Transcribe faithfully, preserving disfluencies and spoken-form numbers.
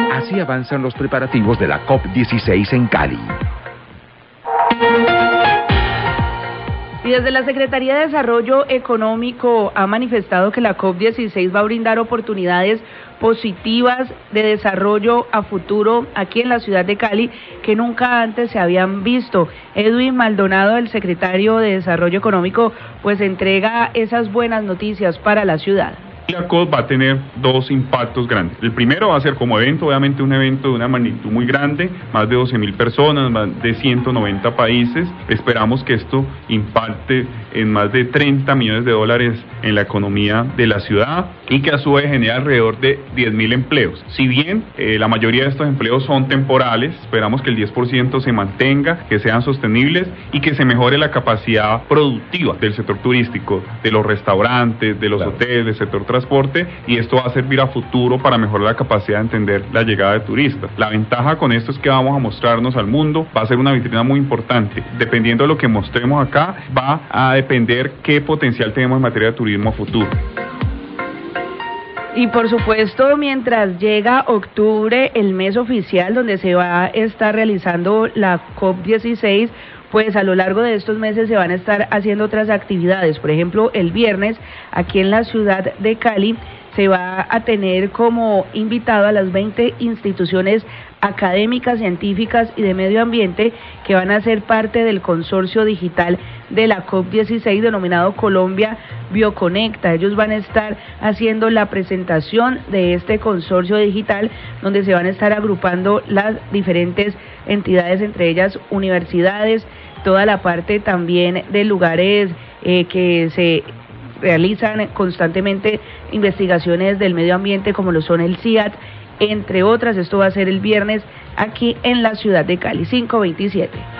Así avanzan los preparativos de la COP dieciséis en Cali. Y desde la Secretaría de Desarrollo Económico ha manifestado que la COP dieciséis va a brindar oportunidades positivas de desarrollo a futuro aquí en la ciudad de Cali que nunca antes se habían visto. Edwin Maldonado, el secretario de Desarrollo Económico, pues entrega esas buenas noticias para la ciudad. La COP va a tener dos impactos grandes. El primero va a ser como evento, obviamente un evento de una magnitud muy grande, más de doce mil personas, más de ciento noventa países. Esperamos que esto impacte en más de treinta millones de dólares en la economía de la ciudad y que a su vez genere alrededor de diez mil empleos. Si bien eh, la mayoría de estos empleos son temporales, esperamos que el diez por ciento se mantenga, que sean sostenibles y que se mejore la capacidad productiva del sector turístico, de los restaurantes, de los claro. hoteles, del sector transporte, y esto va a servir a futuro para mejorar la capacidad de entender la llegada de turistas. La ventaja con esto es que vamos a mostrarnos al mundo, va a ser una vitrina muy importante. Dependiendo de lo que mostremos acá, va a depender qué potencial tenemos en materia de turismo a futuro. Y por supuesto, mientras llega octubre, el mes oficial donde se va a estar realizando la COP dieciséis, pues a lo largo de estos meses se van a estar haciendo otras actividades. Por ejemplo, el viernes, aquí en la ciudad de Cali, se va a tener como invitado a las veinte instituciones académicas, científicas y de medio ambiente que van a ser parte del consorcio digital de la COP dieciséis denominado Colombia Bioconecta. Ellos van a estar haciendo la presentación de este consorcio digital donde se van a estar agrupando las diferentes entidades, entre ellas universidades, toda la parte también de lugares eh, que se realizan constantemente investigaciones del medio ambiente como lo son el C I A T, entre otras. Esto va a ser el viernes aquí en la ciudad de Cali, cinco veintisiete.